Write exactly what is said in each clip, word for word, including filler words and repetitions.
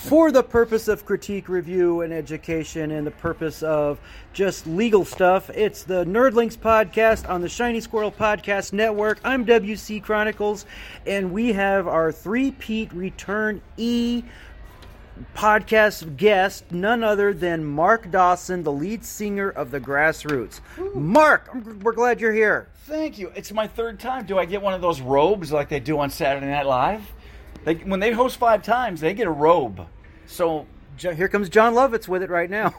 for the purpose of critique, review, and education, and the purpose of just legal stuff. It's the Nerdlings podcast on the Shiny Squirrel Podcast Network. I'm W C Chronicles, and we have our three-peat return E podcast guest, none other than Mark Dawson, the lead singer of the Grassroots. Ooh. Mark, we're glad you're here. Thank you. It's my third time. Do I get one of those robes like they do on Saturday Night Live? They, when they host five times, they get a robe. So here comes John Lovitz with it right now.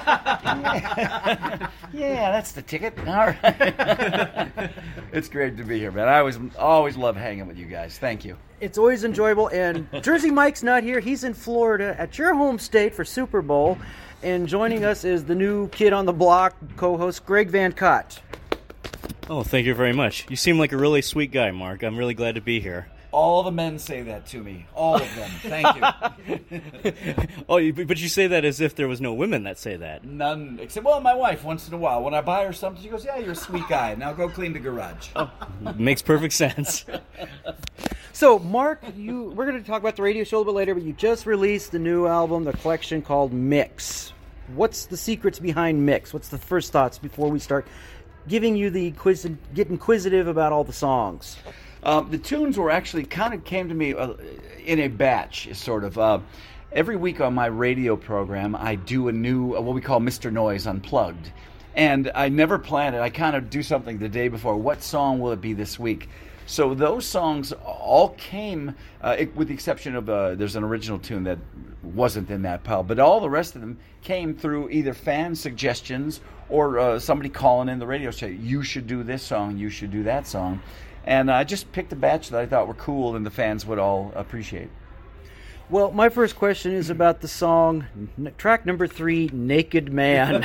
Yeah, that's the ticket. All right. It's great to be here, man. I always always love hanging with you guys. Thank you. It's always enjoyable. And Jersey Mike's not here. He's in Florida at your home state for Super Bowl. And joining us is the new kid on the block, co-host Greg Van Cott. Oh, thank you very much. You seem like a really sweet guy, Mark. I'm really glad to be here. All the men say that to me. All of them. Thank you. Oh, but you say that as if there was no women that say that. None. Except, well, my wife, once in a while. When I buy her something, she goes, yeah, you're a sweet guy. Now go clean the garage. Oh, makes perfect sense. So, Mark, you we're going to talk about the radio show a little bit later, but you just released the new album, the collection called Mix. What's the secrets behind Mix? What's the first thoughts before we start giving you the quiz, get inquisitive about all the songs? Um, the tunes were actually kind of came to me uh, in a batch, sort of. Uh, every week on my radio program, I do a new, uh, what we call Mister Noise Unplugged. And I never planned it. I kind of do something the day before. What song will it be this week? So those songs all came, uh, it, with the exception of, uh, there's an original tune that wasn't in that pile, but all the rest of them came through either fan suggestions or uh, somebody calling in the radio say, you should do this song, you should do that song. And I just picked a batch that I thought were cool and the fans would all appreciate. Well, my first question is about the song, n- track number three, Naked Man.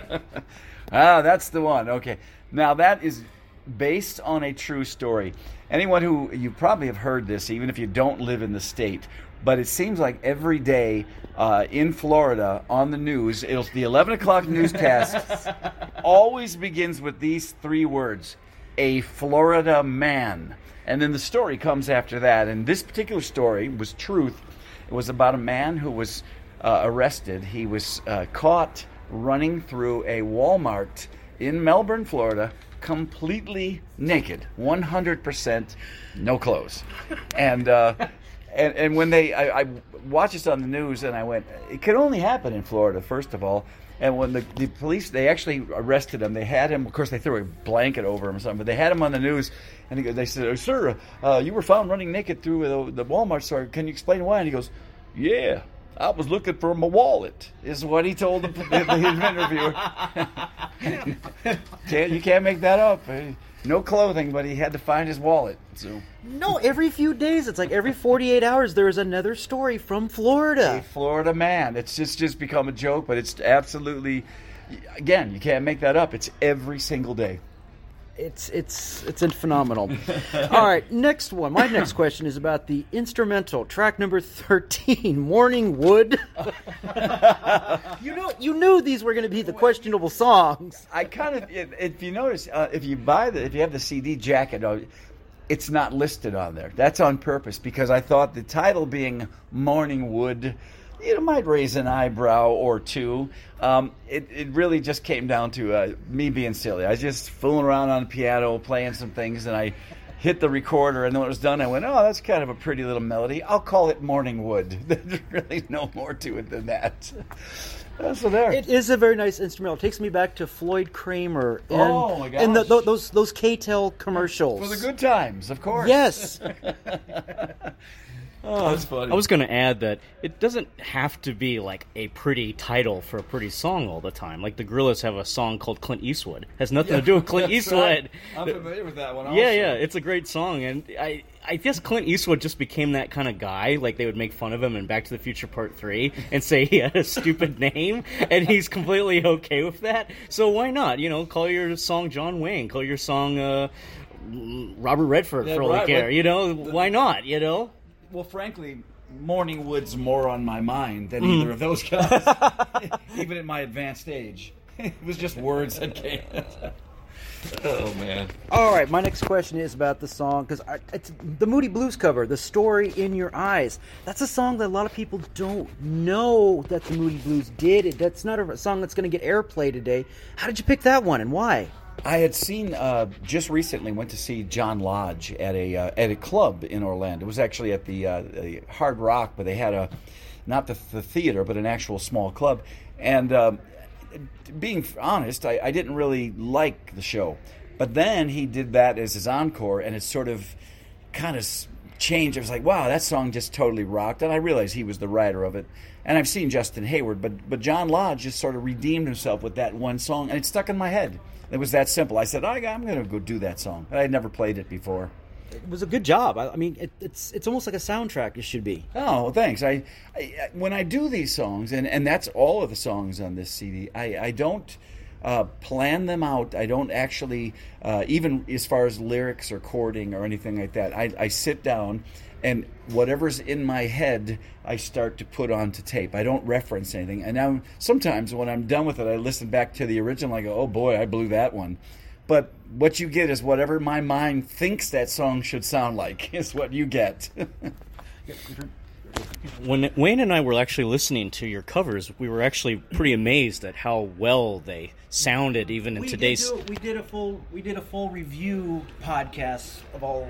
Ah, that's the one. Okay. Now, that is based on a true story. Anyone who, you probably have heard this, even if you don't live in the state, but it seems like every day uh, in Florida on the news, it'll, the eleven o'clock newscast always begins with these three words. A Florida man. And then the story comes after that. And this particular story was truth. It was about a man who was uh, arrested. He was uh, caught running through a Walmart in Melbourne, Florida, completely naked, one hundred percent no clothes. And uh, and, and when they, I, I watched this on the news and I went, it could only happen in Florida, first of all. And when the, the police, they actually arrested him. They had him, of course, they threw a blanket over him or something, but they had him on the news. And he, they said, oh, sir, uh, you were found running naked through the, the Walmart store. Can you explain why? And he goes, yeah, I was looking for my wallet, is what he told the, the, the interviewer. can't, you can't make that up. No clothing, but he had to find his wallet. So no, every few days, it's like every forty-eight hours, there is another story from Florida. A Florida man. It's just, just become a joke, but it's absolutely, again, you can't make that up. It's every single day. It's it's it's phenomenal. All right, next one. My next question is about the instrumental, track number thirteen, Morning Wood. you know, you knew these were going to be the questionable songs. I kind of, if, if you notice, uh, if you buy the, if you have the C D jacket, uh, it's not listed on there. That's on purpose because I thought the title being Morning Wood, it might raise an eyebrow or two. Um, it, it really just came down to uh, me being silly. I was just fooling around on the piano, playing some things, and I hit the recorder, and when it was done, I went, oh, that's kind of a pretty little melody. I'll call it Morning Wood. There's really no more to it than that. So there. It is a very nice instrumental. It takes me back to Floyd Kramer and, oh my gosh. and the, the, those those K-Tel commercials. For the good times, of course. Yes. Oh, that's funny. I was going to add that it doesn't have to be like a pretty title for a pretty song all the time. Like the Gorillaz have a song called Clint Eastwood. It has nothing yeah, to do with Clint Eastwood. Right. I'm familiar with that one also. Yeah, yeah, it's a great song. And I, I guess Clint Eastwood just became that kind of guy. Like they would make fun of him in Back to the Future Part three and say he had a stupid name, and he's completely okay with that. So why not? You know, call your song John Wayne. Call your song uh, Robert Redford yeah, for all right, you care. right. You know, why not, you know? Well, frankly, Morning Wood's more on my mind than either mm. of those guys, even at my advanced age. It was just words that came. Oh, man. All right, my next question is about the song, because it's the Moody Blues cover, The Story in Your Eyes. That's a song that a lot of people don't know that the Moody Blues did. It, that's not a song that's going to get airplay today. How did you pick that one, and why? I had seen, uh, just recently, went to see John Lodge at a uh, at a club in Orlando. It was actually at the, uh, the Hard Rock, but they had a, not the, the theater, but an actual small club. And um, being honest, I, I didn't really like the show. But then he did that as his encore, and it sort of kind of changed. I was like, wow, that song just totally rocked. And I realized he was the writer of it. And I've seen Justin Hayward, but but John Lodge just sort of redeemed himself with that one song, and it stuck in my head. It was that simple. I said, I, I'm going to go do that song. I had never played it before. It was a good job. I, I mean, it, it's it's almost like a soundtrack. It should be. Oh, well, thanks. I, I when I do these songs, and, and that's all of the songs on this C D. I I don't uh, plan them out. I don't actually uh, even as far as lyrics or chording or anything like that. I I sit down, and whatever's in my head, I start to put onto tape. I don't reference anything. And now sometimes when I'm done with it, I listen back to the original. I go, oh boy, I blew that one. But what you get is whatever my mind thinks that song should sound like is what you get. When Wayne and I were actually listening to your covers, we were actually pretty amazed at how well they sounded, even in we today's. Did do, we did a full we did a full review podcast of all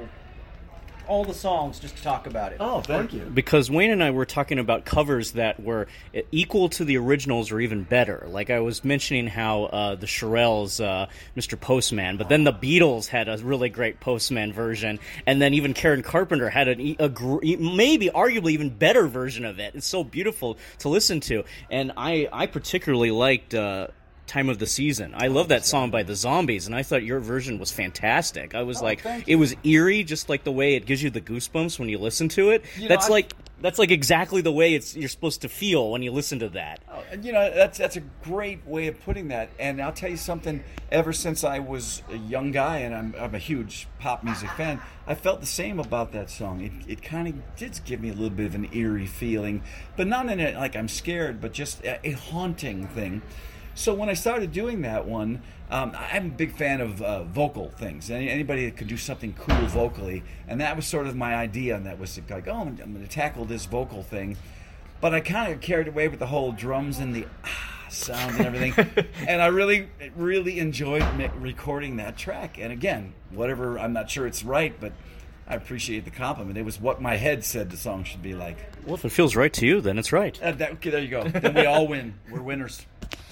all the songs just to talk about it. Oh, thank you. Because Wayne and I were talking about covers that were equal to the originals or even better. Like I was mentioning how uh, the Shirelles, uh, Mister Postman, but then the Beatles had a really great Postman version, and then even Karen Carpenter had an, a, a maybe arguably even better version of it. It's so beautiful to listen to, and I, I particularly liked Uh, Time of the Season. I love that song by the Zombies, and I thought your version was fantastic. I was oh, like, it was eerie, just like the way it gives you the goosebumps when you listen to it. You that's know, like that's like exactly the way it's you're supposed to feel when you listen to that. Oh, you know, that's that's a great way of putting that. And I'll tell you something. Ever since I was a young guy, and I'm I'm a huge pop music fan, I felt the same about that song. It it kind of did give me a little bit of an eerie feeling, but not in it like I'm scared, but just a, a haunting thing. So when I started doing that one, um, I'm a big fan of uh, vocal things. Any, anybody that could do something cool vocally, and that was sort of my idea. And that was like, oh, I'm, I'm going to tackle this vocal thing. But I kind of carried away with the whole drums and the ah sound and everything. And I really, really enjoyed recording that track. And again, whatever, I'm not sure it's right, but I appreciate the compliment. It was what my head said the song should be like. Well, if it feels right to you, then it's right. Uh, that, okay, there you go. Then we all win. We're winners.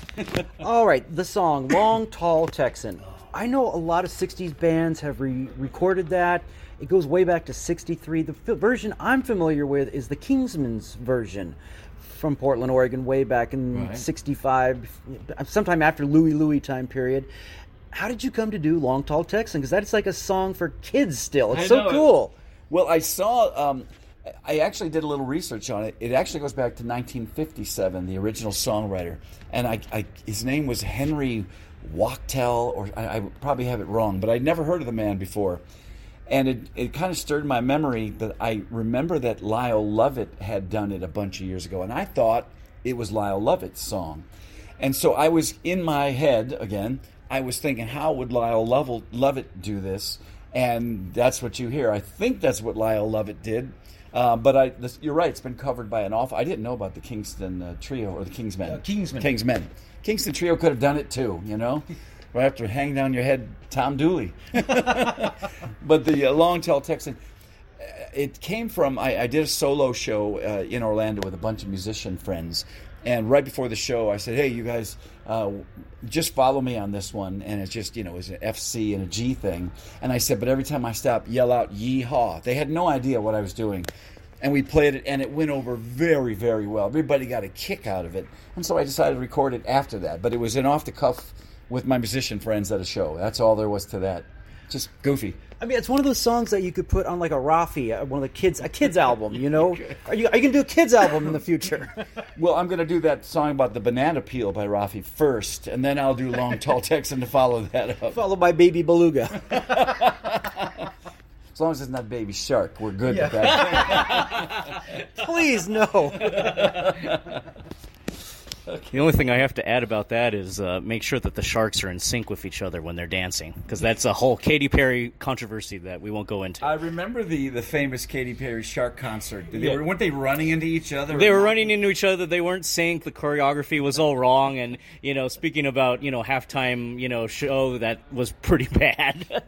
All right, the song Long Tall Texan. I know a lot of sixties bands have re- recorded that. It goes way back to sixty-three. The f- version I'm familiar with is the Kingsmen's version from Portland, Oregon, way back in right. sixty-five, sometime after Louie Louie time period. How did you come to do Long Tall Texan? Because that's like a song for kids still. It's I so know. cool. Well, I saw... Um, I actually did a little research on it. It actually goes back to nineteen fifty-seven, the original songwriter. And I, I his name was Henry Wachtel, or I, I probably have it wrong, but I'd never heard of the man before. And it, it kind of stirred my memory that I remember that Lyle Lovett had done it a bunch of years ago, and I thought it was Lyle Lovett's song. And so I was in my head, again, I was thinking, how would Lyle Lovett do this? And that's what you hear. I think that's what Lyle Lovett did. Uh, but I, this, you're right. It's been covered by an awful. I didn't know about the Kingston uh, Trio or the Kingsmen. Uh, Kingsmen. Kingsmen. Kingston Trio could have done it too. You know, right after hang down your head, Tom Dooley. But the uh, Long Tall Texan, it came from. I, I did a solo show uh, in Orlando with a bunch of musician friends, and right before the show, I said, "Hey, you guys, uh, just follow me on this one." And it's just, you know, it was an F C and a G thing. And I said, but every time I stop, yell out "Yeehaw!" They had no idea what I was doing. And we played it, and it went over very, very well. Everybody got a kick out of it. And so I decided to record it after that. But it was an off-the-cuff with my musician friends at a show. That's all there was to that. Just goofy. I mean, it's one of those songs that you could put on like a Rafi, one of the kids, a kids album. You know, are you are you gonna do a kids album in the future? Well, I'm gonna do that song about the banana peel by Rafi first, and then I'll do Long Tall Texan to follow that up. Followed by Baby Beluga. As long as it's not Baby Shark, we're good yeah. with that. Please no. The only thing I have to add about that is uh, make sure that the sharks are in sync with each other when they're dancing, because that's a whole Katy Perry controversy that we won't go into. I remember the, the famous Katy Perry shark concert. Did Yeah. they, weren't they running into each other? They were running into each other. They weren't synced. The choreography was all wrong. And, you know, speaking about, you know, halftime, you know, show, that was pretty bad.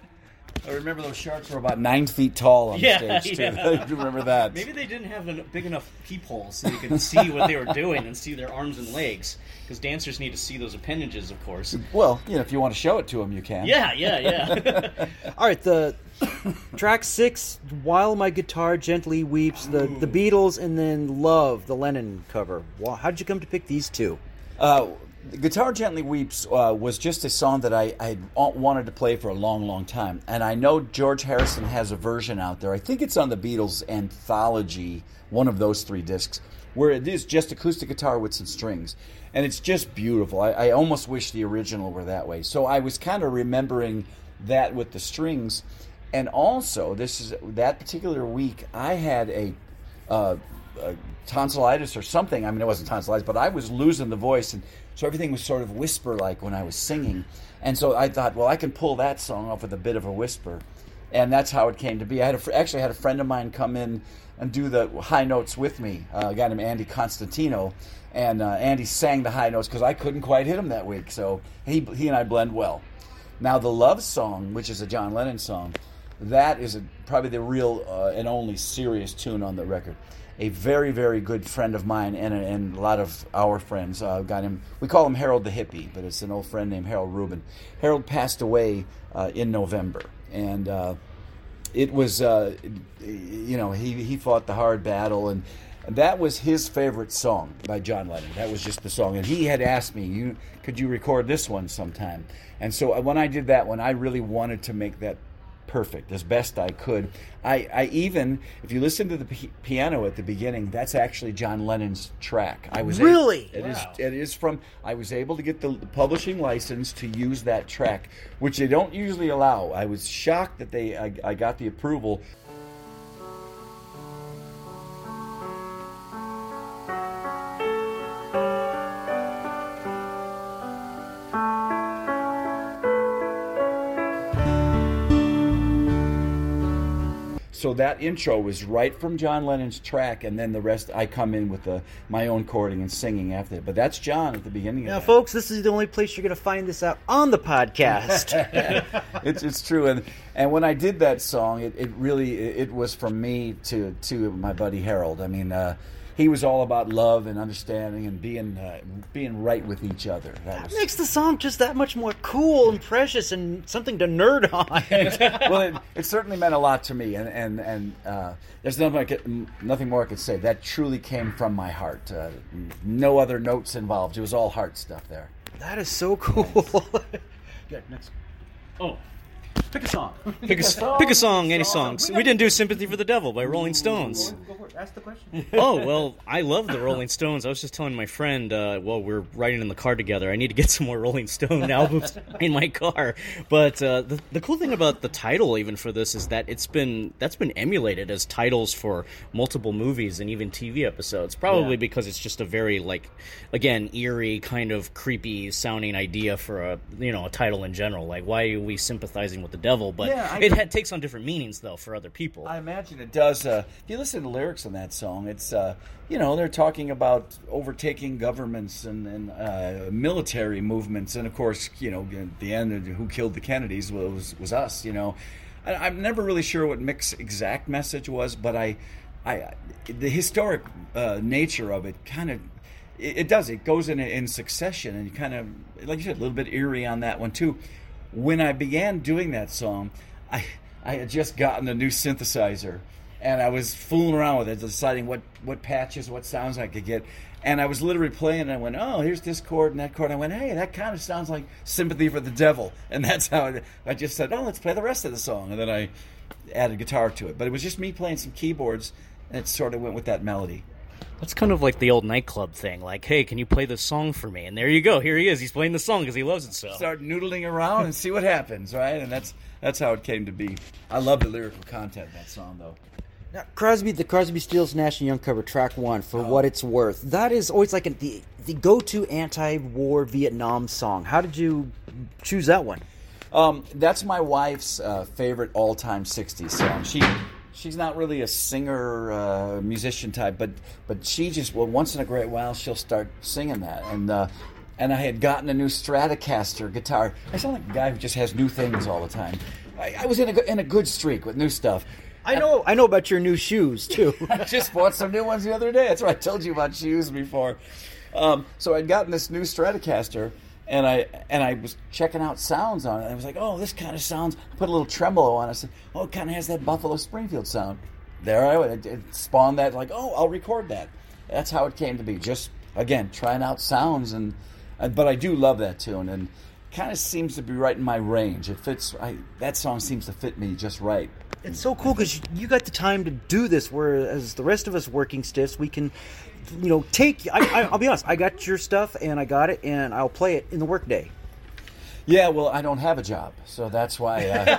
I remember those sharks were about nine feet tall on Yeah, the stage, too. yeah. I do remember that. Maybe they didn't have a big enough peephole so you could see what they were doing and see their arms and legs. Because dancers need to see those appendages, of course. Well, you know, if you want to show it to them, you can. Yeah, yeah, yeah. All right, the track six, While My Guitar Gently Weeps, the, the Beatles, and then Love, the Lennon cover. Wow, how did you come to pick these two? Uh, Guitar Gently Weeps uh, was just a song that I I wanted to play for a long, long time. And I know George Harrison has a version out there. I think it's on the Beatles anthology, one of those three discs, where it is just acoustic guitar with some strings. And it's just beautiful. I, I almost wish the original were that way. So I was kind of remembering that with the strings. And also, this is that particular week, I had a... Uh, uh, tonsillitis or something. I mean, it wasn't tonsillitis, but I was losing the voice, and so everything was sort of whisper-like when I was singing. And so I thought, well, I can pull that song off with a bit of a whisper, and that's how it came to be. I had a, actually had a friend of mine come in and do the high notes with me, uh, a guy named Andy Constantino, and uh, Andy sang the high notes because I couldn't quite hit him that week, so he he and I blend well. Now, the Love Song, which is a John Lennon song, that is a, probably the real uh, and only serious tune on the record. A very, very good friend of mine and a, and a lot of our friends uh, got him. We call him Harold the Hippie, but it's an old friend named Harold Rubin. Harold passed away uh, in November, and uh, it was, uh, you know, he he fought the hard battle, and that was his favorite song by John Lennon. That was just the song, and he had asked me, "You could you record this one sometime?" And so when I did that one, I really wanted to make that perfect as best I could. I, I even, if you listen to the p- piano at the beginning, that's actually John Lennon's track. I was Really? Able, it Wow. is. It is from. I was able to get the publishing license to use that track, which they don't usually allow. I was shocked that they. I, I got the approval. So that intro was right from John Lennon's track, and then the rest I come in with the, my own chording and singing after it. But that's John at the beginning Now, of that. folks, this is the only place you're going to find this out on the podcast. it's it's true, and and when I did that song, it, it really it, it was from me to to my buddy Harold. I mean, uh, he was all about love and understanding and being uh, being right with each other. That was, Makes the song just that much more cool and precious and something to nerd on. well, it, it certainly meant a lot to me, and and and uh, there's nothing I could, nothing more I could say. That truly came from my heart. Uh, no other notes involved. It was all heart stuff there. That is so cool. Good, next. Oh. Pick a song. Pick a, song, pick a song, any song. song. We didn't do Sympathy for the Devil by Rolling Stones. Go for it. Ask the question. Oh, well, I love the Rolling Stones. I was just telling my friend, uh, well, we're riding in the car together, I need to get some more Rolling Stone albums in my car. But uh, the, the cool thing about the title, even for this, is that it's been that's been emulated as titles for multiple movies and even T V episodes, probably Yeah. because it's just a very, like, again, eerie, kind of creepy sounding idea for a, you know, a title in general. Like, why are we sympathizing with the devil? But Yeah, I- it ha- takes on different meanings, though, for other people. I imagine it does. Uh, if you listen to the lyrics in that song, it's, uh, you know, they're talking about overtaking governments and, and uh, military movements. And, of course, you know, at the end, who killed the Kennedys was, was us, you know. I, I'm never really sure what Mick's exact message was, but I, I the historic uh, nature of it kind of, it, it does. It goes in, in succession, and you kind of, like you said, a little bit eerie on that one, too. When I began doing that song, I I had just gotten a new synthesizer, and I was fooling around with it, deciding what, what patches, what sounds I could get. And I was literally playing, and I went, oh, here's this chord and that chord. I went, hey, that kind of sounds like Sympathy for the Devil. And that's how it, I just said, oh, let's play the rest of the song. And then I added guitar to it. But it was just me playing some keyboards, and it sort of went with that melody. That's kind of like the old nightclub thing. Like, hey, can you play this song for me? And there you go. Here he is. He's playing the song because he loves it so. Start noodling around and see what happens, right? And that's that's how it came to be. I love the lyrical content of that song, though. Now, Crosby, the Crosby, Stills, Nash and Young cover, track one, For oh. What It's Worth. That is always like a, the the go-to anti-war Vietnam song. How did you choose that one? Um, that's my wife's uh, favorite all-time sixties song. She she's not really a singer, uh, musician type, but but she just well once in a great while she'll start singing that. And uh, and I had gotten a new Stratocaster guitar. I sound like a guy who just has new things all the time. I, I was in a in a good streak with new stuff. I know I know about your new shoes, too. I just bought some new ones the other day. That's what I told you about shoes before. Um, so I'd gotten this new Stratocaster, and I and I was checking out sounds on it. And I was like, oh, this kind of sounds. I put a little tremolo on it. I said, oh, it kind of has that Buffalo Springfield sound. There I went. It, it spawned that, like, oh, I'll record that. That's how it came to be. Just, again, trying out sounds. and, and But I do love that tune, and kind of seems to be right in my range. It fits. I, that song seems to fit me just right. It's so cool because you got the time to do this, whereas the rest of us working stiffs, we can, you know, take. I, I, I'll be honest. I got your stuff and I got it, and I'll play it in the workday. Yeah, well, I don't have a job, so that's why. Uh,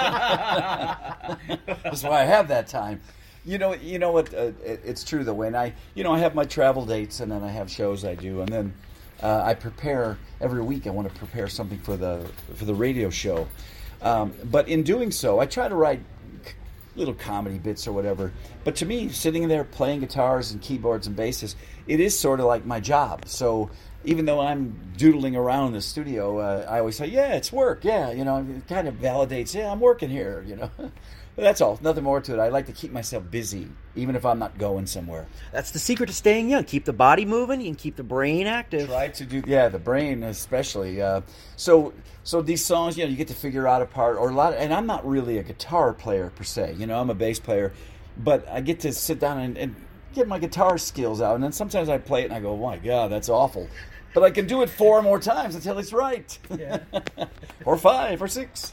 that's why I have that time. You know, you know what? Uh, it, it's true though. When I, you know, I have my travel dates, and then I have shows I do, and then uh, I prepare every week. I want to prepare something for the for the radio show, um, but in doing so, I try to write little comedy bits or whatever. But to me, sitting there playing guitars and keyboards and basses, it is sort of like my job. So even though I'm doodling around in the studio, uh, I always say, yeah, it's work. Yeah, you know, it kind of validates, yeah, I'm working here, you know. But that's all. Nothing more to it. I like to keep myself busy, even if I'm not going somewhere. That's the secret to staying young. Keep the body moving and keep the brain active. Try to do, yeah, the brain especially. Uh, so, so these songs, you know, you get to figure out a part or a lot. Of, and I'm not really a guitar player per se. You know, I'm a bass player, but I get to sit down and, and get my guitar skills out. And then sometimes I play it and I go, oh my God, that's awful. But I can do it four more times until it's right. Yeah. Or five or six.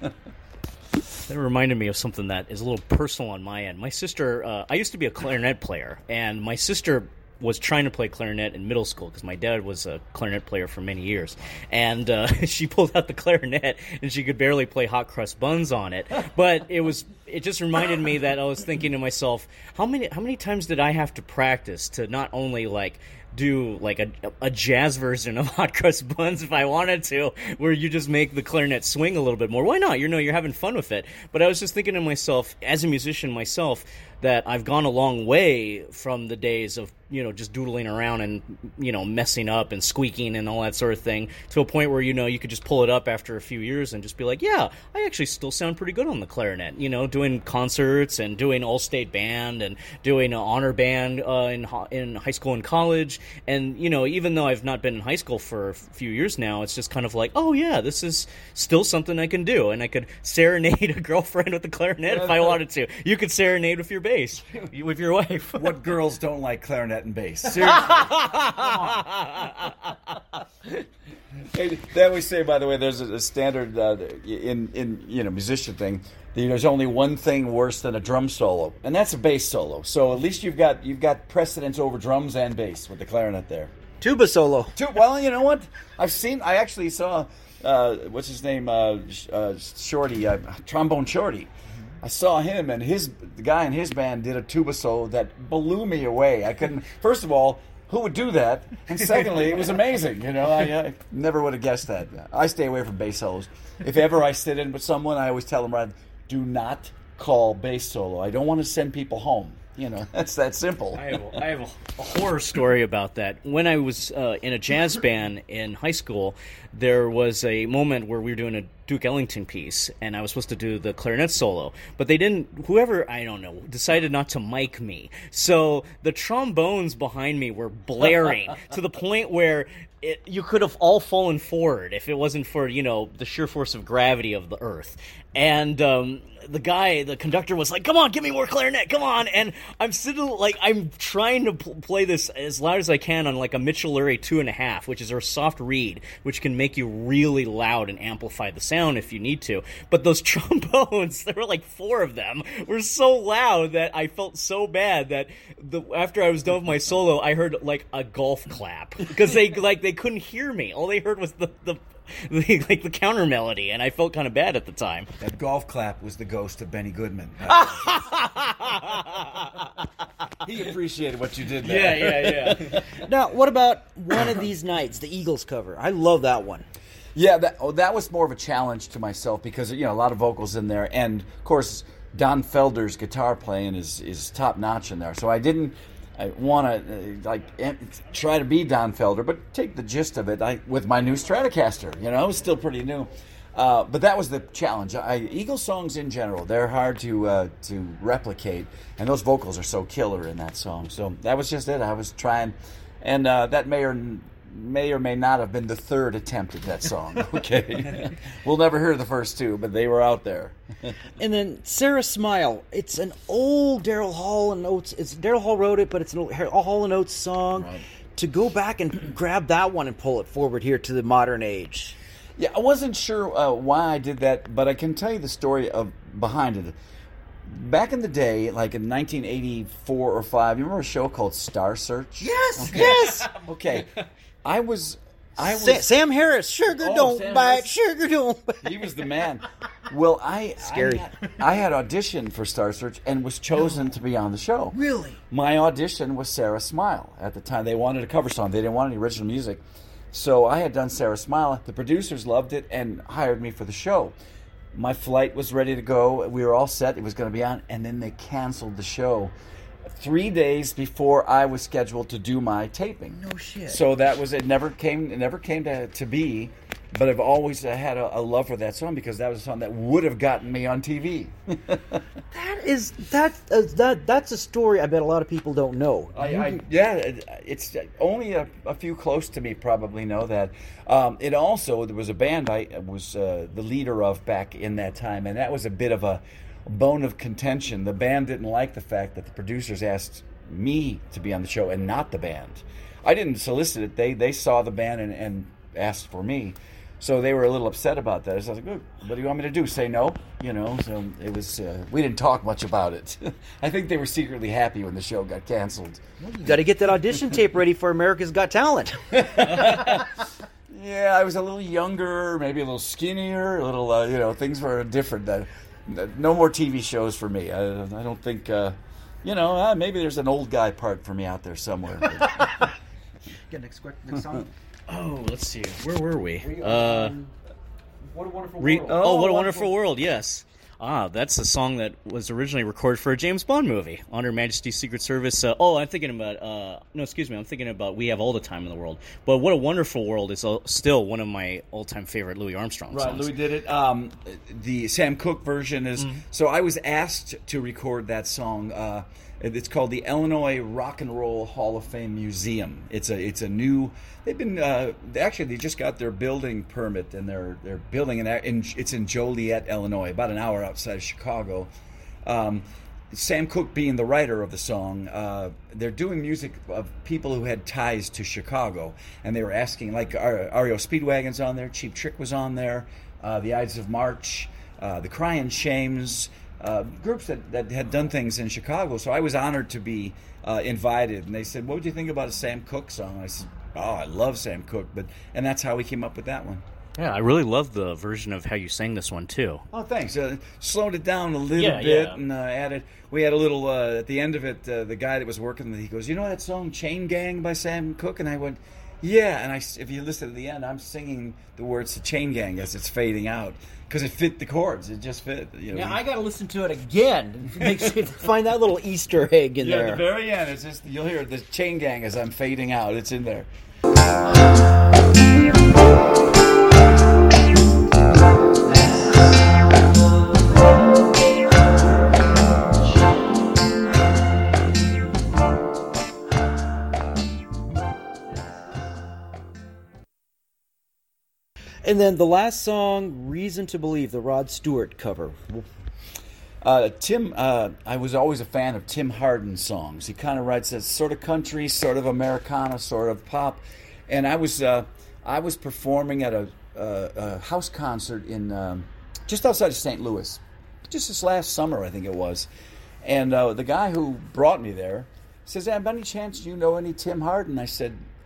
That reminded me of something that is a little personal on my end. My sister, uh, I used to be a clarinet player, and my sister was trying to play clarinet in middle school because my dad was a clarinet player for many years. And uh, she pulled out the clarinet, and she could barely play hot crust buns on it. But it was it just reminded me that I was thinking to myself, how many how many times did I have to practice to not only like do like a, a jazz version of hot crust buns if I wanted to, where you just make the clarinet swing a little bit more. Why not? You know, you're having fun with it. But I was just thinking to myself, as a musician myself, that I've gone a long way from the days of, you know, just doodling around and, you know, messing up and squeaking and all that sort of thing, to a point where, you know, you could just pull it up after a few years and just be like, yeah, I actually still sound pretty good on the clarinet, you know, doing concerts and doing all-state band and doing an honor band uh, in, in high school and college. And, you know, even though I've not been in high school for a few years now, it's just kind of like, oh, yeah, this is still something I can do. And I could serenade a girlfriend with the clarinet if I wanted to. You could serenade with your bass, with your wife. What girls don't like clarinet and bass? Seriously. Hey, they always say, by the way, there's a, a standard uh, in, in, you know, musician thing. There's only one thing worse than a drum solo, and that's a bass solo. So at least you've got you've got precedence over drums and bass with the clarinet there. Tuba solo. Tu- well, you know what? I've seen. I actually saw. Uh, what's his name? Uh, uh, Shorty, uh, Trombone Shorty. I saw him, and his the guy in his band did a tuba solo that blew me away. I couldn't. First of all, who would do that? And secondly, it was amazing. You know, I, I never would have guessed that. I stay away from bass solos. If ever I sit in with someone, I always tell them, right, do not call bass solo. I don't want to send people home. You know, that's that simple. I have, a, I have a, a horror story about that. When I was uh, in a jazz band in high school, there was a moment where we were doing a Duke Ellington piece, and I was supposed to do the clarinet solo. But they didn't, whoever, I don't know, decided not to mic me. So the trombones behind me were blaring to the point where it, you could have all fallen forward if it wasn't for, you know, the sheer force of gravity of the earth. And um, the guy, the conductor was like, come on, give me more clarinet, come on. And I'm sitting, like, I'm trying to pl- play this as loud as I can on, like, a Mitchell Lurie two and a half, which is our soft reed, which can make you really loud and amplify the sound if you need to. But those trombones, there were like four of them, were so loud that I felt so bad that the, after I was done with my solo, I heard, like, a golf clap. Because they, like, they couldn't hear me. All they heard was the... the the, like the counter melody, and I felt kind of bad at the time. That golf clap was the ghost of Benny Goodman. He appreciated what you did there. Yeah, yeah, yeah. Now, what about One of These Nights, the Eagles cover? I love that one. Yeah, that oh, that was more of a challenge to myself because, you know, a lot of vocals in there, and of course Don Felder's guitar playing is is top notch in there. So I didn't I want to uh, like try to be Don Felder, but take the gist of it I, with my new Stratocaster. You know, it was still pretty new, uh, but that was the challenge. I, Eagles songs in general, they're hard to uh, to replicate, and those vocals are so killer in that song. So that was just it. I was trying, and uh, that may or may or may not have been the third attempt at that song. Okay, we'll never hear the first two, but they were out there. And then Sarah Smile. It's an old Daryl Hall and Oates. It's Daryl Hall wrote it, but it's an old Hall and Oates song. Right. To go back and grab that one and pull it forward here to the modern age. Yeah, I wasn't sure uh, why I did that, but I can tell you the story of behind it. Back in the day, like in nineteen eighty-four or five, you remember a show called Star Search? Yes, okay. yes. Okay, I was, I was Sa- Sam Harris. Sugar oh, don't Sam bite. Harris. Sugar don't bite. He was the man. Well, I scary. I had, I had auditioned for Star Search and was chosen no. to be on the show. Really? My audition was Sarah Smile at the time. They wanted a cover song. They didn't want any original music. So I had done Sarah Smile. The producers loved it and hired me for the show. My flight was ready to go. We were all set. It was going to be on. And then they canceled the show three days before I was scheduled to do my taping. No shit. So that was it. Never came. It never came to to be. But I've always had a, a love for that song because that was a song that would have gotten me on T V. That is that uh, that that's a story I bet a lot of people don't know. I, I, yeah, it's only a, a few close to me probably know that. Um, it also there was a band I was uh, the leader of back in that time, and that was a bit of a bone of contention. The band didn't like the fact that the producers asked me to be on the show and not the band. I didn't solicit it. They they saw the band and, and asked for me. So they were a little upset about that. I was like, "Good. What do you want me to do? Say no?" You know. So it was. Uh, we didn't talk much about it. I think they were secretly happy when the show got canceled. You got to get that audition tape ready for America's Got Talent. Yeah, I was a little younger, maybe a little skinnier, a little. Uh, you know, things were different. Uh, no more T V shows for me. I, I don't think. Uh, you know, uh, maybe there's an old guy part for me out there somewhere. Get next, next song. Oh, let's see. Where were we? we uh, um, What a Wonderful re- World. Oh, oh, What a Wonderful World, yes. Ah, that's a song that was originally recorded for a James Bond movie, On Her Majesty's Secret Service. Uh, oh, I'm thinking about, uh, no, excuse me, I'm thinking about We Have All the Time in the World. But What a Wonderful World is uh, still one of my all-time favorite Louis Armstrong right, songs. Louis did it. Um, the Sam Cooke version is, mm-hmm. So I was asked to record that song. Uh, It's called the Illinois Rock and Roll Hall of Fame Museum. It's a it's a new. They've been uh, actually they just got their building permit and they're they're building an. In, it's in Joliet, Illinois, about an hour outside of Chicago. Um, Sam Cooke being the writer of the song, uh, they're doing music of people who had ties to Chicago, and they were asking like R E O Speedwagon's on there, Cheap Trick was on there, uh, the Ides of March, uh, the Crying Shames. Uh, groups that, that had done things in Chicago, so I was honored to be uh, invited. And they said, "What would you think about a Sam Cooke song?" I said, "Oh, I love Sam Cooke," but and that's how we came up with that one. Yeah, I really love the version of how you sang this one too. Oh, thanks. Uh, slowed it down a little yeah, bit yeah. and uh, added. We had a little uh, at the end of it. Uh, the guy that was working with it, he goes, "You know that song Chain Gang by Sam Cooke?" And I went, "Yeah." And I, if you listen to the end, I'm singing the words to Chain Gang as it's fading out. Because it fit the chords, it just fit. You know, yeah, I got to listen to it again. Make sure to find that little Easter egg in yeah, there. At the very end, it's just you'll hear the Chain Gang as I'm fading out. It's in there. And then the last song, Reason to Believe, the Rod Stewart cover. Uh, Tim, uh, I was always a fan of Tim Hardin's songs. He kind of writes that sort of country, sort of Americana, sort of pop. And I was uh, I was performing at a, a, a house concert in um, just outside of Saint Louis, just this last summer, I think it was. And uh, the guy who brought me there says, "Hey, by any chance do you know any Tim Hardin?" I said,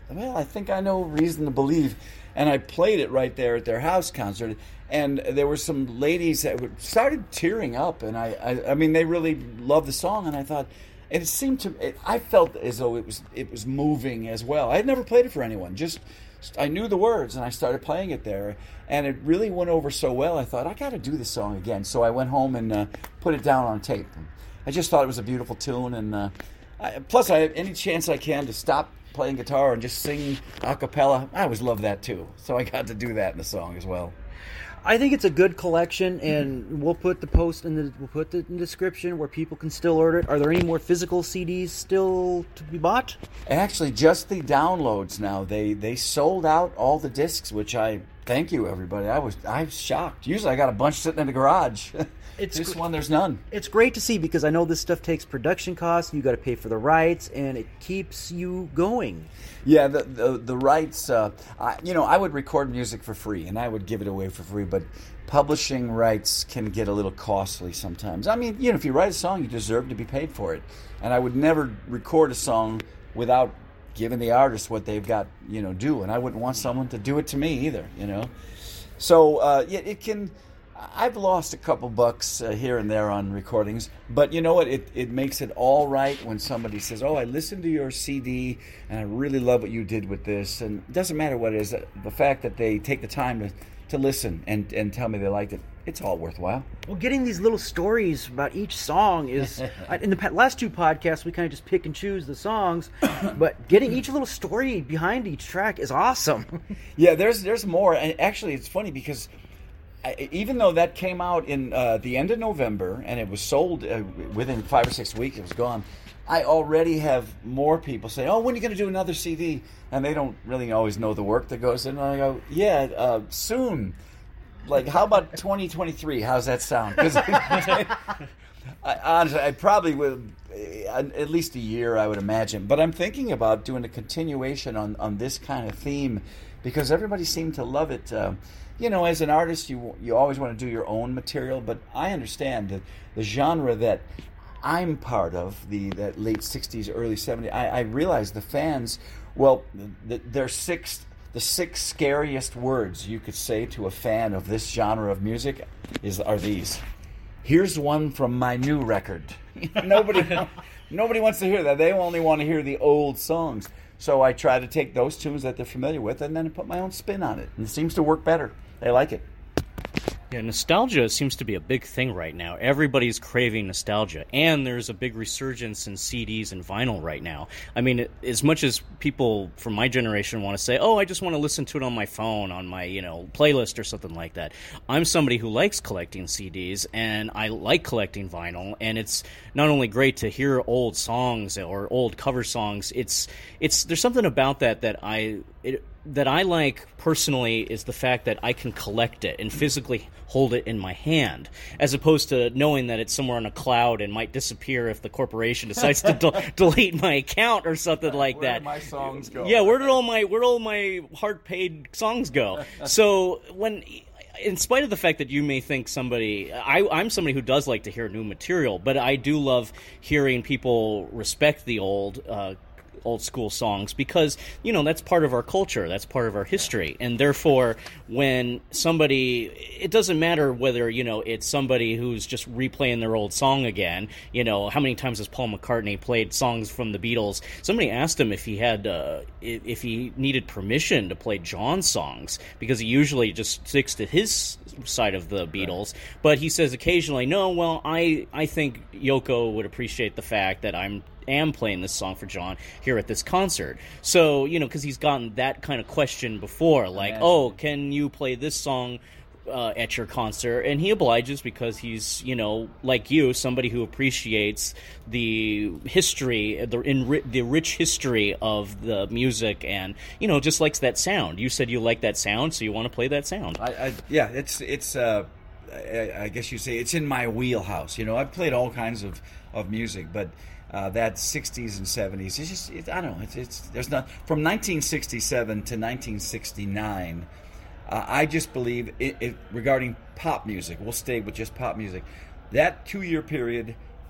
well, I think I know Reason to Believe. And I played it right there at their house concert. And there were some ladies that started tearing up. And I, I, I mean, they really loved the song. And I thought, and it seemed to, it, I felt as though it was it was moving as well. I had never played it for anyone. Just, I knew the words and I started playing it there. And it really went over so well. I thought, I got to do this song again. So I went home and uh, put it down on tape. I just thought it was a beautiful tune. And uh, I, plus, I have any chance I can to stop playing guitar and just sing a cappella. I always love that too. So I got to do that in the song as well. I think it's a good collection, and we'll put the post in the we'll put the, in the description where people can still order it. Are there any more physical C Ds still to be bought? Actually, just the downloads now. They they sold out all the discs, which I thank you everybody. I was I was shocked. Usually I got a bunch sitting in the garage. It's this gr- one there's none. It's great to see because I know this stuff takes production costs. You got to pay for the rights, and it keeps you going. Yeah, the the, the rights. Uh, I, you know, I would record music for free, and I would give it away for free. But publishing rights can get a little costly sometimes. I mean, you know, if you write a song, you deserve to be paid for it. And I would never record a song without giving the artist what they've got, you know, due. And I wouldn't want someone to do it to me either. You know, so uh, yeah, it can. I've lost a couple bucks uh, here and there on recordings, but you know what? It it makes it all right when somebody says, "Oh, I listened to your C D, and I really love what you did with this." And it doesn't matter what it is. The fact that they take the time to, to listen and, and tell me they liked it, it's all worthwhile. Well, getting these little stories about each song is... in the last two podcasts, we kind of just pick and choose the songs, but getting each little story behind each track is awesome. Yeah, there's there's more. And actually, it's funny because... I, even though that came out in uh, the end of November and it was sold uh, within five or six weeks, it was gone. I already have more people say, "Oh, when are you going to do another C D?" And they don't really always know the work that goes in. And I go, "Yeah, uh, soon. Like, how about twenty twenty-three? How's that sound?" Because I, honestly, I probably would at least a year, I would imagine. But I'm thinking about doing a continuation on, on this kind of theme because everybody seemed to love it. Uh, You know, as an artist, you you always want to do your own material, but I understand that the genre that I'm part of, the that late sixties, early seventies, I, I realize the fans, well, the, their six, the six scariest words you could say to a fan of this genre of music is are these. Here's one from my new record. Nobody, nobody wants to hear that. They only want to hear the old songs. So I try to take those tunes that they're familiar with and then put my own spin on it. And it seems to work better. They like it. Yeah, nostalgia seems to be a big thing right now. Everybody's craving nostalgia, and there's a big resurgence in C Ds and vinyl right now. I mean, as much as people from my generation want to say, "Oh, I just want to listen to it on my phone, on my, you know, playlist or something like that," I'm somebody who likes collecting C Ds, and I like collecting vinyl, and it's not only great to hear old songs or old cover songs, it's it's there's something about that that I it, that I like personally is the fact that I can collect it and physically hold it in my hand, as opposed to knowing that it's somewhere on a cloud and might disappear if the corporation decides to de- delete my account or something like where that. Where did my songs go? Yeah, where did all my where did all my hard paid songs go? So when, in spite of the fact that you may think somebody, I, I'm somebody who does like to hear new material, but I do love hearing people respect the old. Uh, old school songs because, you know, that's part of our culture, that's part of our history, and therefore when somebody, it doesn't matter whether, you know, it's somebody who's just replaying their old song again. You know, how many times has Paul McCartney played songs from the Beatles? Somebody asked him if he had uh, if he needed permission to play John's songs, because he usually just sticks to his side of the Beatles, but he says occasionally, no, well, I, I think Yoko would appreciate the fact that I'm am playing this song for John here at this concert. So, you know, because he's gotten that kind of question before, like, Imagine. oh, can you play this song uh, at your concert? And he obliges because he's, you know, like you, somebody who appreciates the history, the in, the rich history of the music, and, you know, just likes that sound. You said you like that sound, so you want to play that sound. I, I yeah, it's it's. Uh, I, I guess you say it's in my wheelhouse. You know, I've played all kinds of of music, but. Uh, that sixties and seventies, it's just, it, I don't know, it's, it's there's not, from nineteen sixty-seven to nineteen sixty-nine, uh, I just believe, it, it, regarding pop music, we'll stay with just pop music, that two-year period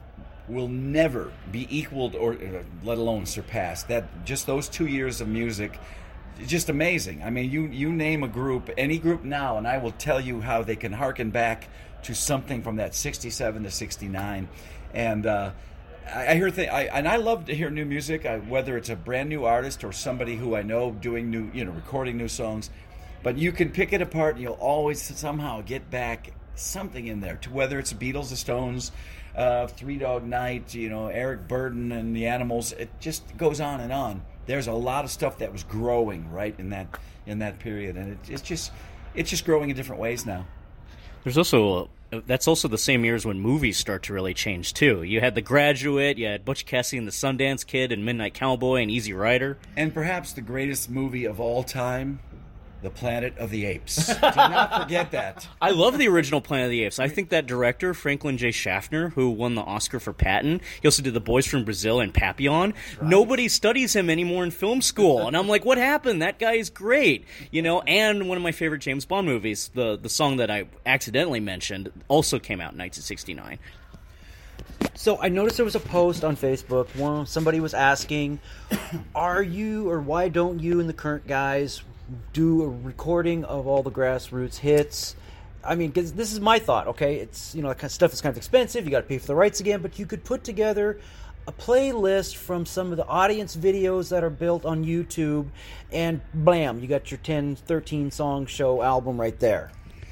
will never be equaled or uh, let alone surpassed. That just those two years of music, just amazing. I mean, you you name a group, any group now, and I will tell you how they can harken back to something from that sixty-seven to sixty-nine. And uh, I, I hear th- I and I love to hear new music, I, whether it's a brand new artist or somebody who I know doing new, you know, recording new songs. But you can pick it apart, and you'll always somehow get back something in there, to whether it's Beatles, the Stones, uh, Three Dog Night, you know, Eric Burdon and the Animals. It just goes on and on. There's a lot of stuff that was growing right in that in that period, and it, it's just it's just growing in different ways now. There's also a, that's also the same years when movies start to really change too. You had The Graduate, you had Butch Cassidy and the Sundance Kid, and Midnight Cowboy, and Easy Rider, and perhaps the greatest movie of all time, The Planet of the Apes. Do not forget that. I love the original Planet of the Apes. I think that director, Franklin J. Schaffner, who won the Oscar for Patton, he also did The Boys from Brazil and Papillon. Right. Nobody studies him anymore in film school. And I'm like, what happened? That guy is great. You know, and one of my favorite James Bond movies, the, the song that I accidentally mentioned, also came out in nineteen sixty-nine. So I noticed there was a post on Facebook. One somebody was asking, are you or why don't you and the current guys do a recording of all the grassroots hits? I mean, 'cause this is my thought, okay? It's, you know, that kind of stuff is kind of expensive. You got to pay for the rights again, but you could put together a playlist from some of the audience videos that are built on YouTube, and blam, you got your ten, thirteen song show album right there.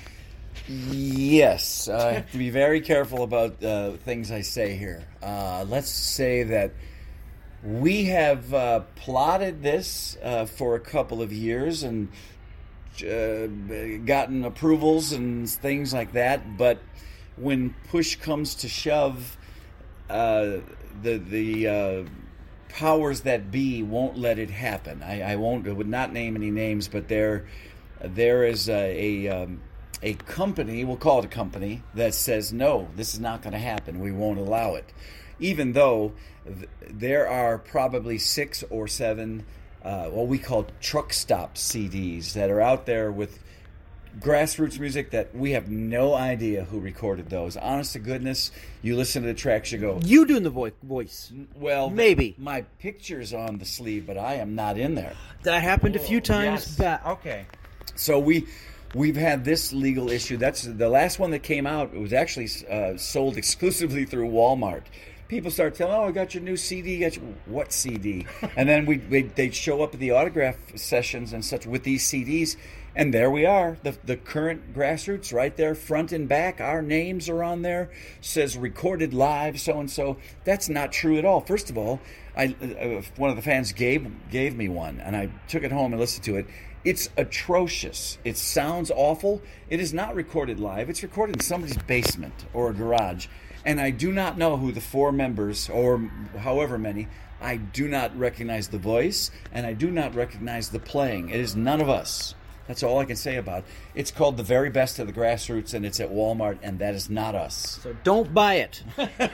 Yes, uh, I have to be very careful about uh, things I say here. Uh, let's say that we have uh, plotted this uh, for a couple of years and uh, gotten approvals and things like that, but when push comes to shove, uh, the the uh, powers that be won't let it happen. I, I won't. I would not name any names, but there there is a. a um, A company, we'll call it a company, that says, no, this is not going to happen. We won't allow it. Even though th- there are probably six or seven, uh, what we call truck stop C Ds that are out there with grassroots music that we have no idea who recorded those. Honest to goodness, you listen to the tracks, you go, You doing the vo- voice. well, Maybe. my picture's on the sleeve, but I am not in there. That happened a few times yes. back. Okay. So we... We've had this legal issue. That's the last one that came out. It was actually uh, sold exclusively through Walmart. People start telling, "Oh, I got your new C D." Got your, what C D? And then we they'd show up at the autograph sessions and such with these C Ds, and there we are, the the current grassroots right there, front and back. Our names are on there. Says recorded live, so and so. That's not true at all. First of all, I uh, one of the fans gave gave me one, and I took it home and listened to it. It's atrocious. It sounds awful. It is not recorded live. It's recorded in somebody's basement or a garage. And I do not know who the four members, or however many, I do not recognize the voice, and I do not recognize the playing. It is none of us. That's all I can say about it. It's called The Very Best of the Grassroots, and it's at Walmart, and that is not us. So don't buy it.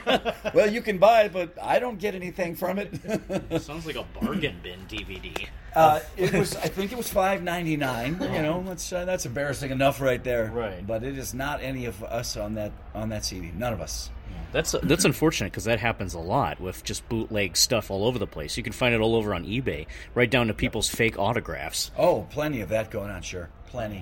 Well, you can buy it, but I don't get anything from it. Sounds like a bargain bin D V D. Uh, it was, I think it was five ninety-nine. You know, that's uh, that's embarrassing enough right there. Right. But it is not any of us on that on that C D. None of us. That's that's unfortunate because that happens a lot with just bootleg stuff all over the place. You can find it all over on eBay, right down to people's fake autographs. Oh, plenty of that going on. Sure, plenty.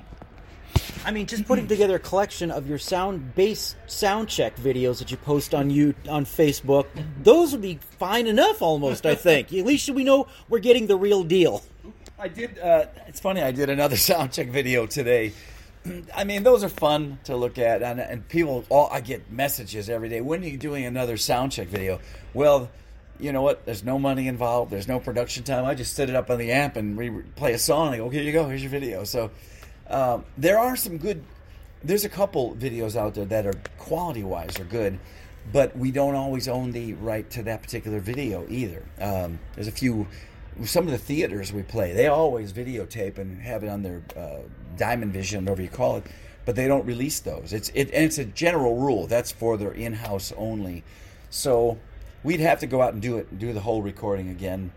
I mean, just putting together a collection of your sound bass sound check videos that you post on you on Facebook, those would be fine enough almost, I think. At least we know we're getting the real deal. I did, uh, it's funny, I did another sound check video today. I mean, those are fun to look at, and, and people, all I get messages every day, when are you doing another sound check video? Well, you know what, there's no money involved, there's no production time, I just set it up on the amp and re- play a song, and I go, here you go, here's your video. So, um, there are some good, there's a couple videos out there that are, quality-wise, are good, but we don't always own the right to that particular video either. Um, there's a few, some of the theaters we play, they always videotape and have it on their uh, Diamond Vision, whatever you call it, but they don't release those. It's it, and it's a general rule. That's for their in-house only. So we'd have to go out and do it, do the whole recording again.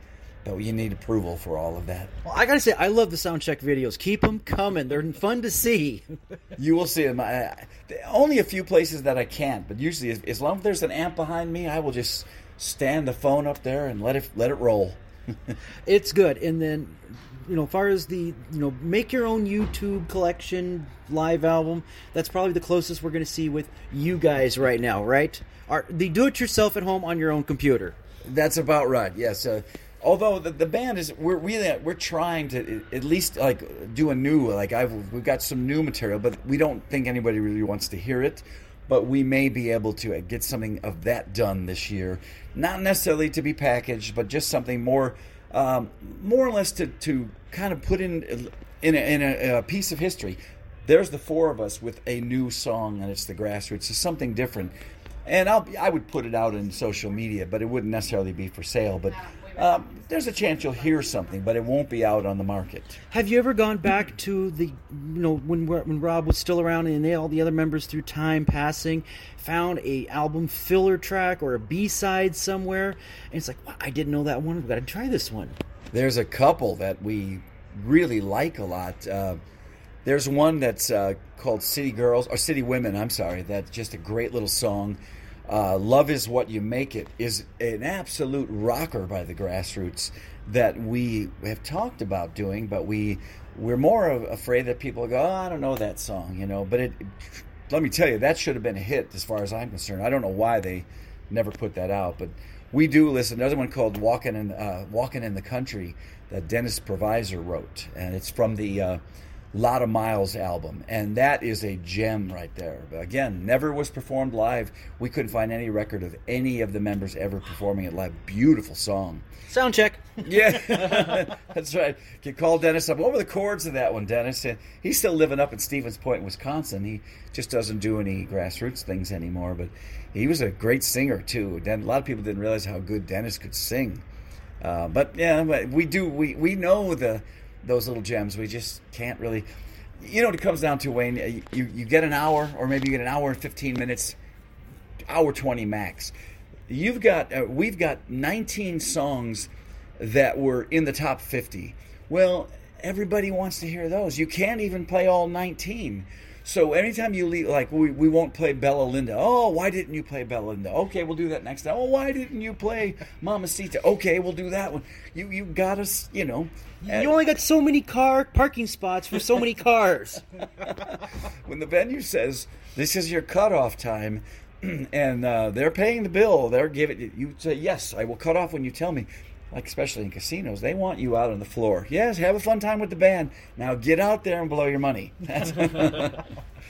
But you need approval for all of that. Well, I gotta say, I love the sound check videos. Keep them coming. They're fun to see. You will see them. I, only a few places that I can't, but usually, as, as long as there's an amp behind me, I will just stand the phone up there and let it let it roll. It's good. And then, you know, as far as the, you know, make your own YouTube collection live album, that's probably the closest we're going to see with you guys right now, right? Are the do-it-yourself at home on your own computer. That's about right. Yes. Uh, although the, the band is, we're really we're trying to at least like do a new like I've we've got some new material, but we don't think anybody really wants to hear it. But we may be able to get something of that done this year, not necessarily to be packaged, but just something more, um, more or less to, to kind of put in in, a, in a, a piece of history. There's the four of us with a new song, and it's the Grassroots. It's something different, and I'll I would put it out in social media, but it wouldn't necessarily be for sale. But um, there's a chance you'll hear something, but it won't be out on the market. Have you ever gone back to the, you know, when when Rob was still around and they, all the other members through time passing, found a album filler track or a B-side somewhere, and it's like, wow, I didn't know that one. We've got to try this one. There's a couple that we really like a lot. Uh, there's one that's uh, called City Girls, or City Women, I'm sorry. That's just a great little song. Uh, Love Is What You Make It is an absolute rocker by the Grassroots that we have talked about doing, but we, we're more afraid that people go, oh, I don't know that song, you know. But it, let me tell you, that should have been a hit as far as I'm concerned. I don't know why they never put that out, but we do listen. Another one called Walking in, uh, Walking in the Country that Dennis Provisor wrote, and it's from the uh, Lot of Miles album, and that is a gem right there. Again, never was performed live. We couldn't find any record of any of the members ever performing it live. Beautiful song. Sound check. Yeah, that's right. You call Dennis up. What were the chords of that one, Dennis? He's still living up in Stevens Point, Wisconsin. He just doesn't do any Grassroots things anymore, but he was a great singer, too. A lot of people didn't realize how good Dennis could sing. Uh, but, yeah, we do. We, we know the... those little gems. We just can't really, you know what it comes down to, Wayne. You, you get an hour, or maybe you get an hour and fifteen minutes, hour twenty max. You've got, uh, we've got nineteen songs that were in the top fifty. Well, everybody wants to hear those. You can't even play all nineteen. So anytime you leave, like, we, we won't play Bella Linda. Oh, why didn't you play Bella Linda? Okay, we'll do that next time. Oh, why didn't you play Mamacita? Okay, we'll do that one. You you got us, you know. You only got so many car parking spots for so many cars. When the venue says, this is your cutoff time, and uh, they're paying the bill, they're giving, you say, yes, I will cut off when you tell me. Like, especially in casinos, they want you out on the floor. Yes, have a fun time with the band. Now get out there and blow your money. I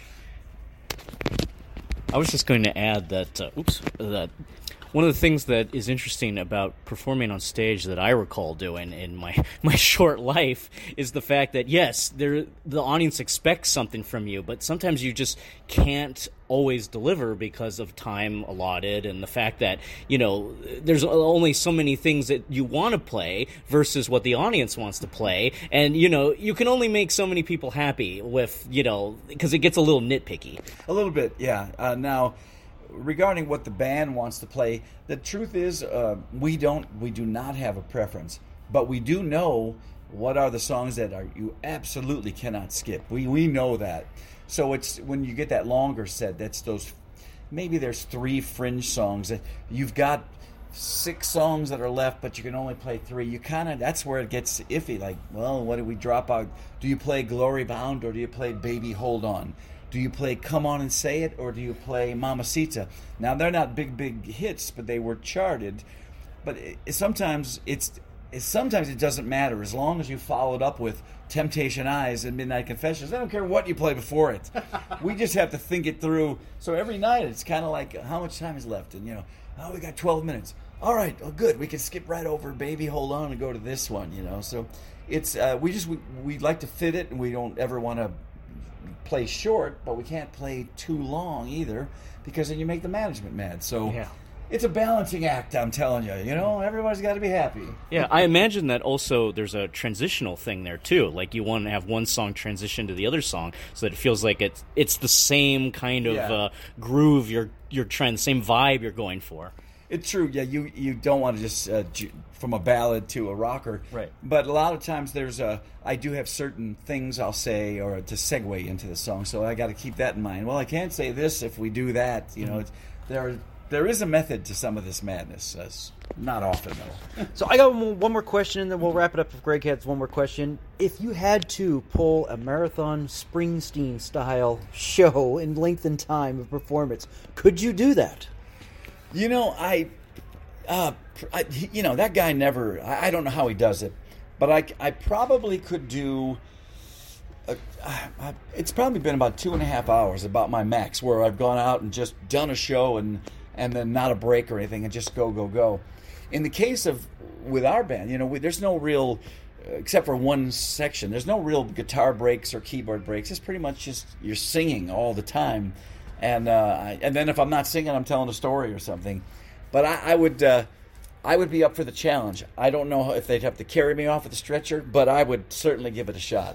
was just going to add that, uh, oops, that one of the things that is interesting about performing on stage that I recall doing in my, my short life is the fact that, yes, there the audience expects something from you, but sometimes you just can't always deliver because of time allotted and the fact that, you know, there's only so many things that you want to play versus what the audience wants to play. And, you know, you can only make so many people happy with, you know, because it gets a little nitpicky. A little bit, yeah. Uh, now, regarding what the band wants to play, the truth is uh, we don't, we do not have a preference, but we do know what are the songs that are you absolutely cannot skip. We we know that. So it's when you get that longer set, that's those, maybe there's three fringe songs that you've got six songs that are left, but you can only play three. You kind of, that's where it gets iffy. Like, well, what do we drop out? Do you play Glory Bound or do you play Baby Hold On? Do you play Come On and Say It or do you play Mamacita? Now, they're not big, big hits, but they were charted. But it, sometimes it's, it, sometimes it doesn't matter as long as you follow it up with Temptation Eyes and Midnight Confessions. I don't care what you play before it. We just have to think it through. So every night it's kind of like, how much time is left? And, you know, oh, we got twelve minutes. All right, oh, good. We can skip right over Baby Hold On and go to this one, you know. So it's, uh, we just, we, we like to fit it, and we don't ever want to play short, but we can't play too long either because then you make the management mad. So yeah. It's a balancing act, I'm telling you. You know, everybody's got to be happy. Yeah, I imagine that also there's a transitional thing there, too. Like, you want to have one song transition to the other song so that it feels like it's it's the same kind of yeah. uh, groove you're, you're trying, the same vibe you're going for. It's true. Yeah, you you don't want to just uh, j- from a ballad to a rocker. Right. But a lot of times there's a I do have certain things I'll say or to segue into the song, so I got to keep that in mind. Well, I can't say this if we do that. You know, Mm-hmm. it's, there there is a method to some of this madness. It's not often though. So I got one one more question, and then we'll wrap it up if Greg has one more question. If you had to pull a marathon Springsteen-style show in length and time of performance, could you do that? You know, I, uh, I, you know, that guy never. I, I don't know how he does it, but I, I probably could do. A, uh, it's probably been about two and a half hours, about my max, where I've gone out and just done a show and and then not a break or anything, and just go go go. In the case of with our band, you know, we, there's no real, except for one section, there's no real guitar breaks or keyboard breaks. It's pretty much just you're singing all the time. And uh, I, and then if I'm not singing, I'm telling a story or something. But I, I would uh, I would be up for the challenge. I don't know if they'd have to carry me off with a stretcher, but I would certainly give it a shot.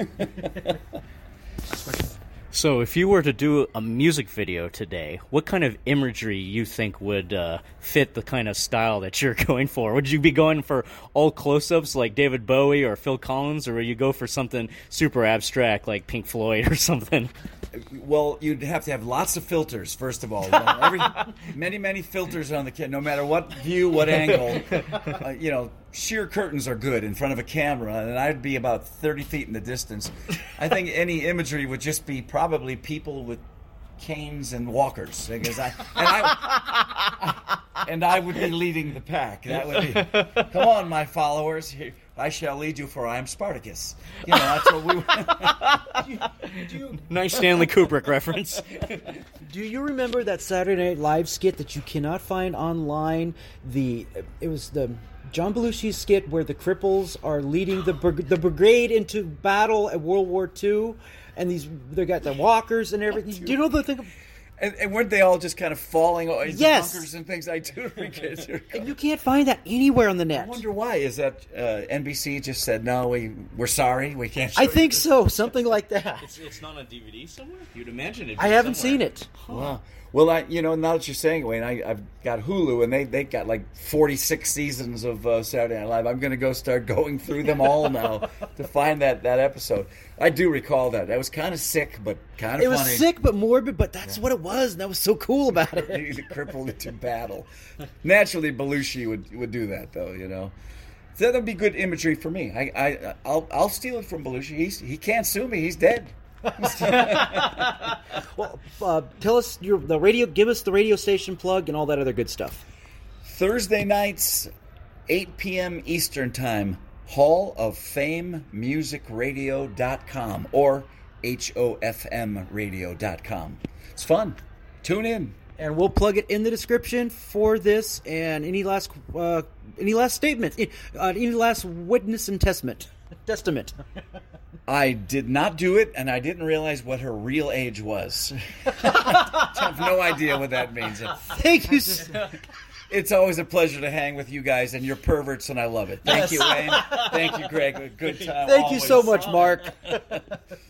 So, if you were to do a music video today, what kind of imagery you think would uh, fit the kind of style that you're going for? Would you be going for all close-ups like David Bowie or Phil Collins, or would you go for something super abstract like Pink Floyd or something? Well, you'd have to have lots of filters, first of all. You know, every, many, many filters on the kit, no matter what view, what angle. Uh, you know, sheer curtains are good in front of a camera, and I'd be about thirty feet in the distance. I think any imagery would just be probably people with canes and walkers, because I and I and I would be leading the pack. That would be, come on, my followers, here, I shall lead you, for I am Spartacus. You know, that's what we. do you, do you, Nice Stanley Kubrick reference. Do you remember that Saturday Night Live skit that you cannot find online? The it was the John Belushi skit where the cripples are leading the brig- the brigade into battle at World War Two, and these they got the walkers and everything. Do you know the thing? And, and weren't they all just kind of falling into Yes. bunkers and things? I do remember. And you can't find that anywhere on the net. I wonder why. Is that uh, N B C just said, no, we, we're sorry, we can't show I think you. so, something like that. It's, it's not on D V D somewhere? You'd imagine it. I haven't seen it. Wow. Well, I, you know, now that you're saying it, Wayne, I, I've got Hulu, and they they got like forty-six seasons of uh, Saturday Night Live. I'm going to go start going through them all now to find that, that episode. I do recall that. That was kind of sick, but kind of It was funny. sick but morbid, but that's what it was. And that was so cool about it. The crippled into battle. Naturally, Belushi would would do that, though. You know, so that'd be good imagery for me. I, I I'll I'll steal it from Belushi. He's, he can't sue me. He's dead. Well, uh, tell us your the radio. Give us the radio station plug and all that other good stuff. Thursday nights, eight p.m. Eastern Time, Hall of Fame Music Radio dot com or H O F M radio dot com. It's fun. Tune in. And we'll plug it in the description for this. And any last uh, any last statements? Uh, any last witness and testament? Testament. I did not do it, and I didn't realize what her real age was. I have no idea what that means. Thank you. s- It's always a pleasure to hang with you guys, and you're perverts, and I love it. Thank you, Wayne. Thank you, Greg. A good time. Thank you so always. much, Mark.